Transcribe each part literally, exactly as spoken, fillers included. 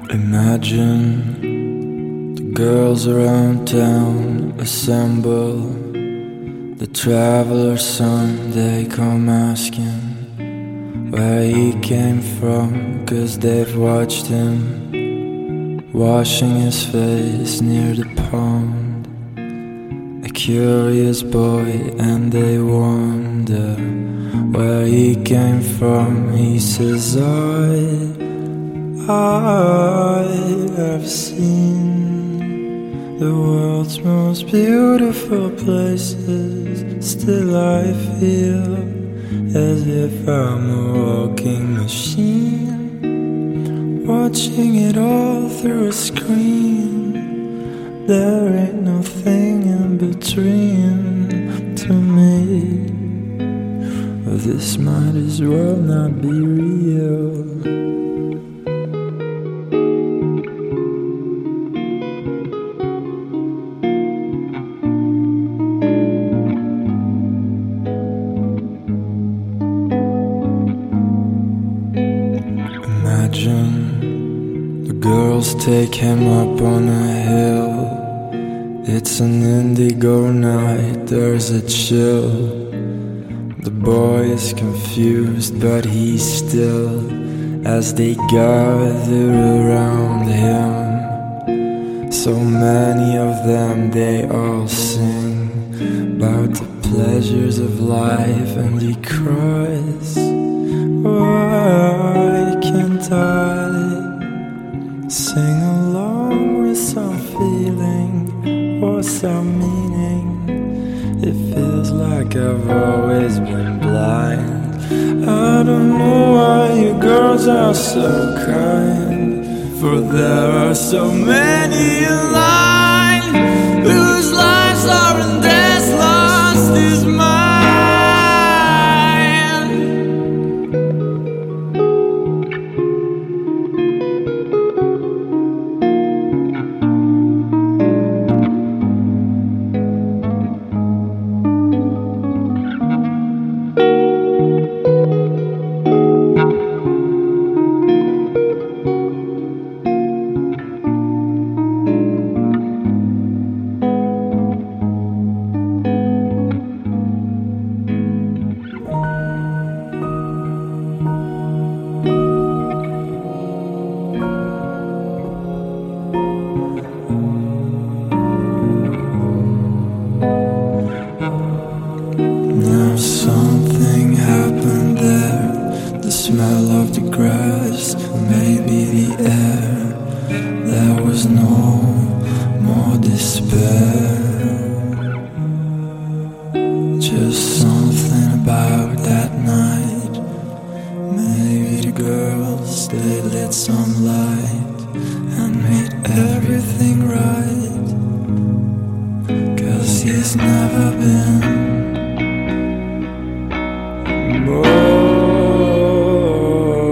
Imagine the girls around town assemble. The traveler's son, they come asking where he came from, 'cause they've watched him washing his face near the pond. A curious boy, and they wonder where he came from. He says, I I have seen the world's most beautiful places. Still I feel as if I'm a walking machine, watching it all through a screen. There ain't nothing in between to me. This might as well not be real. Imagine the girls take him up on a hill. It's an indigo night, there's a chill. The boy is confused, but he's still. As they gather around him, so many of them, they all sing about the pleasures of life, and he cries, why can't I sing along with some feeling or some meaning? It feels like I've always been blind. I don't know why you girls are so kind, for there are so many in line whose lives aren't as lost as mine. Something happened there, the smell of the grass, maybe the air. There was no more despair, just something about that night. Maybe the girls, they lit some light and made everything right, 'cause he's never been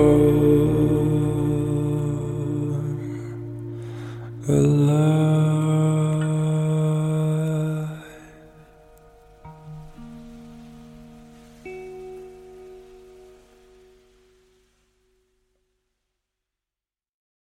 alive.